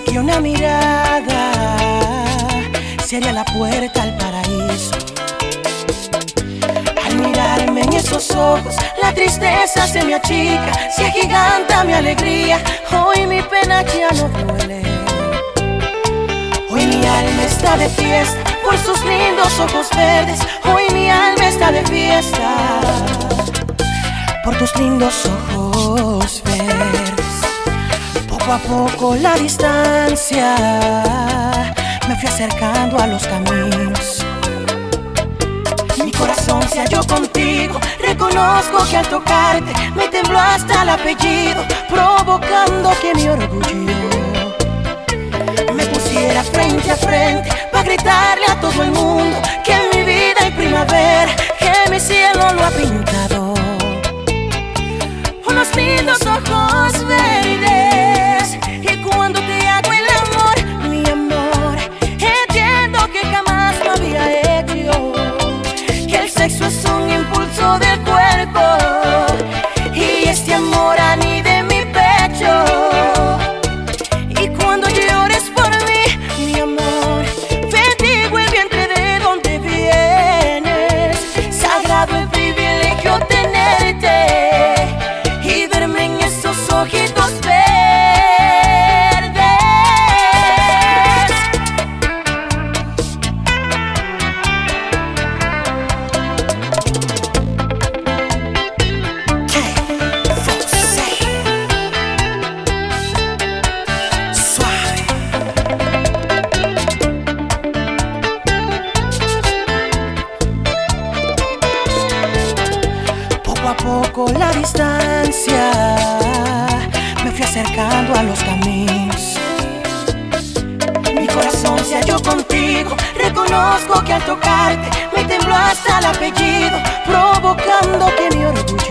y una mirada sería la puerta al paraíso. Al mirarme en esos ojos, la tristeza se me achica, se agiganta mi alegría. Hoy mi pena ya no duele. Hoy mi alma está de fiesta por sus lindos ojos verdes. Hoy mi alma está de fiesta por tus lindos ojos verdes. Poco a poco la distancia me fui acercando a los caminos. Mi corazón se halló contigo. Reconozco que al tocarte me tembló hasta el apellido, provocando que mi orgullo me pusiera frente a frente para gritarle a todo el mundo que mi vida hay primavera, que mi cielo lo ha pintado unos lindos ojos verdes. Y cuando te hago el amor, mi amor, entiendo que jamás lo había hecho, que el sexo es un impulso del cuerpo y este amor anida en mi pecho. Y cuando llores por mí, mi amor, bendigo el vientre de donde vienes. Sagrado el privilegio tenerte y verme en esos ojitos verdes. Suave. Poco a poco la distancia me fui acercando a los caminos. Mi corazón se halló contigo. Reconozco que al tocarte me tembló hasta el apellido, provocando que mi orgullo